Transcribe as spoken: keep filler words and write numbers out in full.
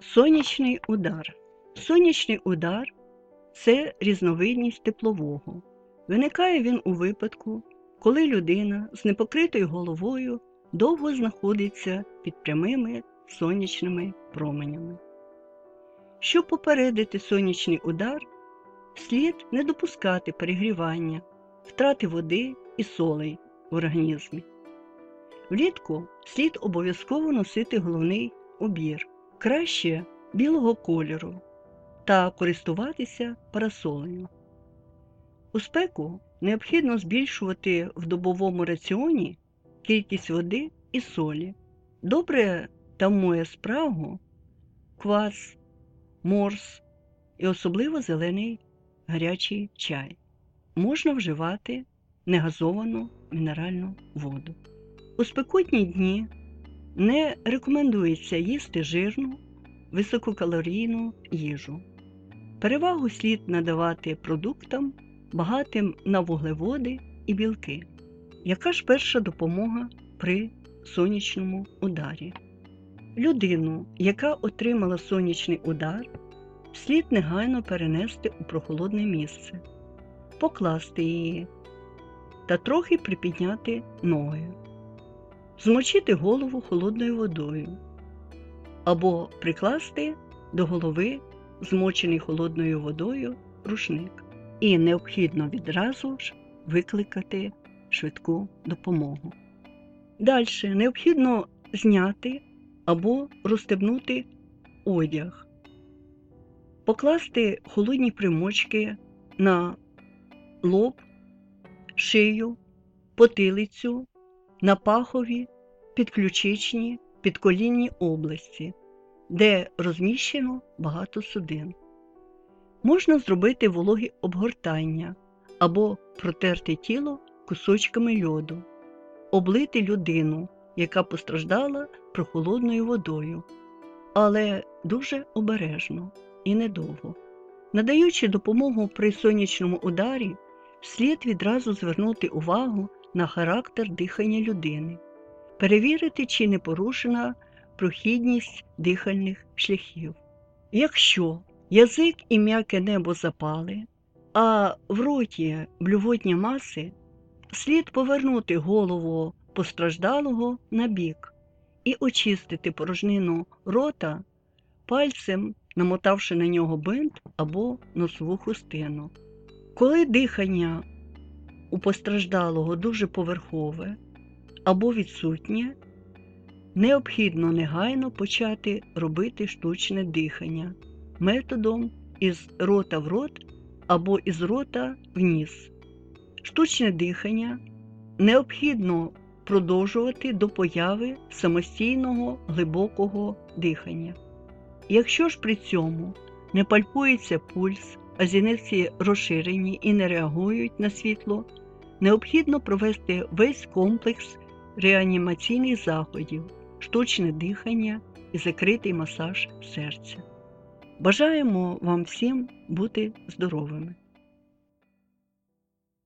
Сонячний удар. Сонячний удар – це різновидність теплового. Виникає він у випадку, коли людина з непокритою головою довго знаходиться під прямими сонячними променями. Щоб попередити сонячний удар, слід не допускати перегрівання, втрати води і солей в організмі. Влітку слід обов'язково носити головний убір, краще білого кольору, та користуватися парасолею. У спеку необхідно збільшувати в добовому раціоні кількість води і солі. Добре тамує спрагу, квас, морс і особливо зелений гарячий чай. Можна вживати негазовану мінеральну воду. У спекотні дні не рекомендується їсти жирну, висококалорійну їжу. Перевагу слід надавати продуктам, багатим на вуглеводи і білки. Яка ж перша допомога при сонячному ударі? Людину, яка отримала сонячний удар, слід негайно перенести у прохолодне місце, покласти її та трохи припідняти ноги, змочити голову холодною водою або прикласти до голови змочений холодною водою рушник. І необхідно відразу ж викликати швидку допомогу. Далі необхідно зняти або розстебнути одяг, покласти холодні примочки на лоб, шию, потилицю, на пахові, підключичні, підколінні області, де розміщено багато судин. Можна зробити вологі обгортання або протерти тіло кусочками льоду, облити людину, яка постраждала прохолодною водою, але дуже обережно і недовго. Надаючи допомогу при сонячному ударі, слід відразу звернути увагу на характер дихання людини, перевірити, чи не порушена прохідність дихальних шляхів. Якщо язик і м'яке небо запали, а в роті блювотні маси, слід повернути голову постраждалого на бік і очистити порожнину рота пальцем, намотавши на нього бинт або носову хустину. Коли дихання у постраждалого дуже поверхове або відсутнє, необхідно негайно почати робити штучне дихання методом із рота в рот або із рота в ніс. Штучне дихання необхідно продовжувати до появи самостійного глибокого дихання. Якщо ж при цьому не пальпується пульс, а зіниці розширені і не реагують на світло, необхідно провести весь комплекс реанімаційних заходів, штучне дихання і закритий масаж серця. Бажаємо вам всім бути здоровими!